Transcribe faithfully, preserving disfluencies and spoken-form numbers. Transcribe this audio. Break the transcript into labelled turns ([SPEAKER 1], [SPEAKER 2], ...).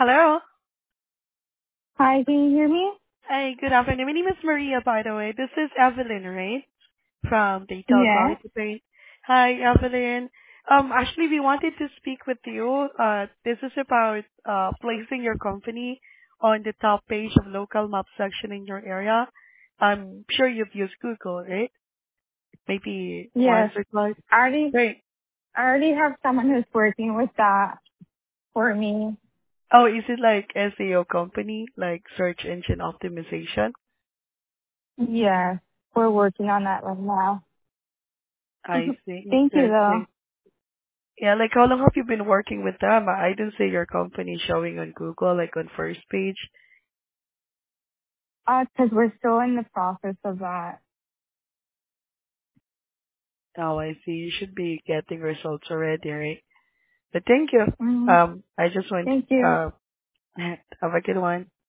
[SPEAKER 1] Hello.
[SPEAKER 2] Hi, can you hear me?
[SPEAKER 1] Hi, good afternoon. My name is Maria, by the way. This is Evelyn, right? From Data
[SPEAKER 2] Yes.
[SPEAKER 1] Quality Paint. Hi, Evelyn. Um, actually, we wanted to speak with you. Uh, this is about uh, placing your company on the top page of local map section in your area. I'm sure you've used Google, right? Maybe once
[SPEAKER 2] Yes.
[SPEAKER 1] or twice.
[SPEAKER 2] I already,
[SPEAKER 1] Great.
[SPEAKER 2] I already have someone who's working with that for me.
[SPEAKER 1] Oh, is it like S E O company, like search engine optimization?
[SPEAKER 2] Yes. We're working on that right now.
[SPEAKER 1] I see.
[SPEAKER 2] Thank you
[SPEAKER 1] Good,
[SPEAKER 2] though.
[SPEAKER 1] great. Yeah, like how long have you been working with them? I didn't see your company showing on Google, like on first page.
[SPEAKER 2] Uh, cause we're still in the process of that.
[SPEAKER 1] Oh, I see. You should be getting results already, right? But thank you.
[SPEAKER 2] hmm
[SPEAKER 1] Um, I just want
[SPEAKER 2] Thank you.
[SPEAKER 1] uh have a good one.